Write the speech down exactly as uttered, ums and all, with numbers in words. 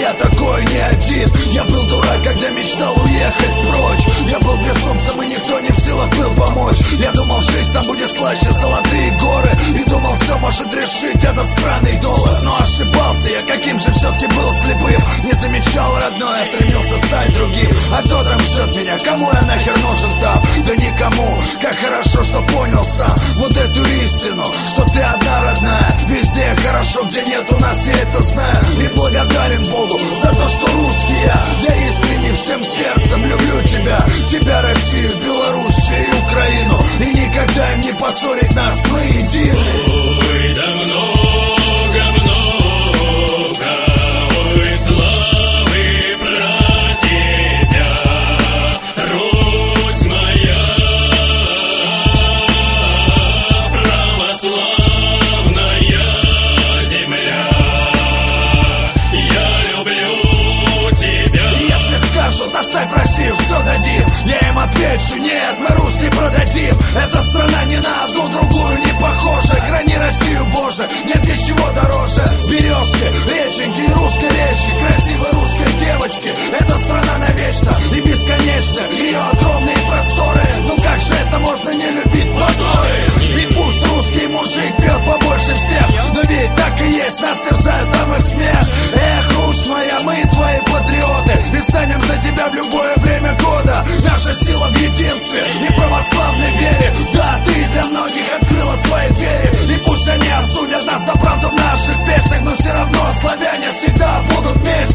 я такой не один. Я был дурак, когда мечтал уехать прочь. Я был безумцем, и никто не в силах был помочь. Я думал, жизнь там будет слаще, золотые горы, и думал, все может решить этот странный доллар. Но ошибался я, каким же все-таки был слепым. Не замечал родное, стремился стать другим. А кто там ждет меня, кому я нахер нужен там? Да никому, как хорошо, что понял сам вот эту истину, что ты одна родная. Везде хорошо, где нет у нас, я это знаю. И благодарен Богу за то, что русский я. Я искренне всем сердцем люблю тебя. Тебя, Россию, Белоруссию и Украину. И никогда им не поссорить нас, мы едины. Ой, да много, много, ой, славы про тебя, Русь моя православная земля. Я люблю тебя. Если скажут, оставь Россию, все дадим, я им отвечу, нет, мы Русь не продадим. Эта страна ни на одну другую не похожа. Храни Россию, Боже, нет ничего дороже. Березки, реченьки и русской речи, красивой русской девочки. Эта страна навечно и бесконечна, ее огромные просторы. Ну как же это можно не любить позоры? И пусть русский мужик бьет побольше всех, но ведь так и есть, нас терзают там и смех. Эх, Русь моя, мы твои патриоты, и станем за тебя в любое время года. Наша сила в единстве и православной вере. Да, ты для многих открыла свои двери. И пусть они осудят нас за правду в наших песнях, но все равно славяне всегда будут вместе.